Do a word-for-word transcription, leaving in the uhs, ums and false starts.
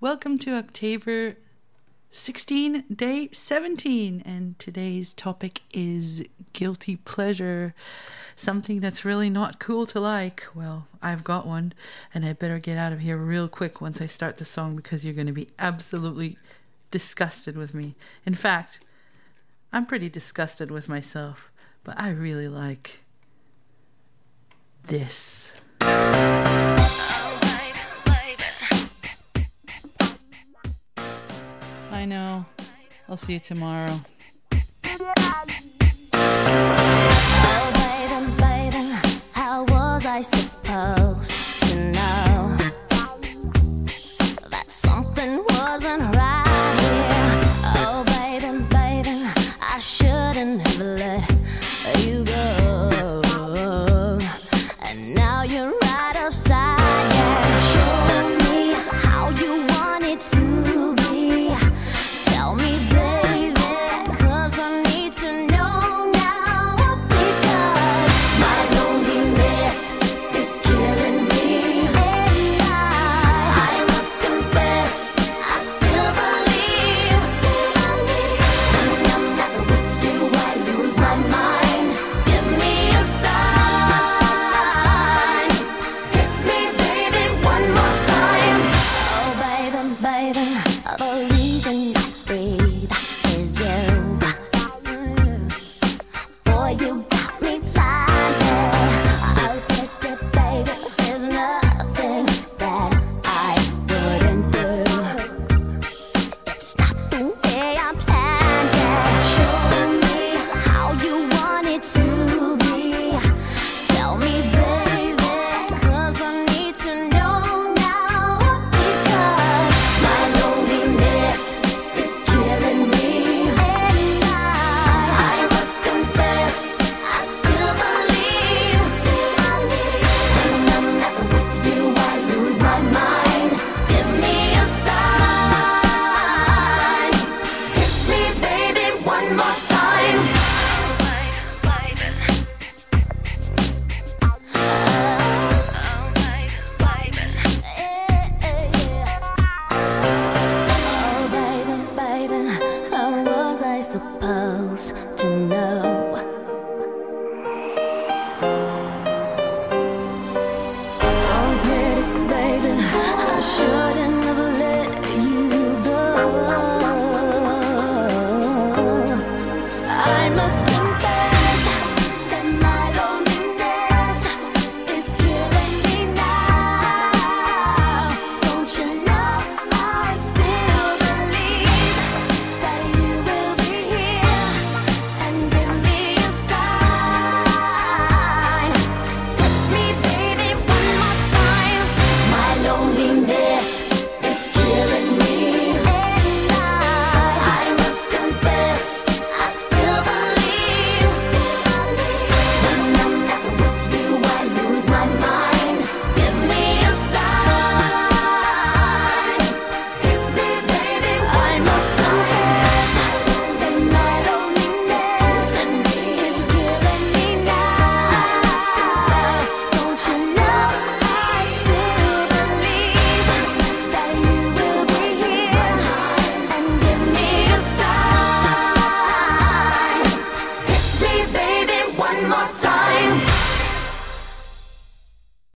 Welcome to October sixteen, day seventeen, and today's topic is guilty pleasure, something that's really not cool to like. Well, I've got one, and I better get out of here real quick once I start the song because you're going to be absolutely disgusted with me. In fact, I'm pretty disgusted with myself, but I really like this. I know. I'll see you tomorrow. Oh, baby, baby, how was I supposed to know that something wasn't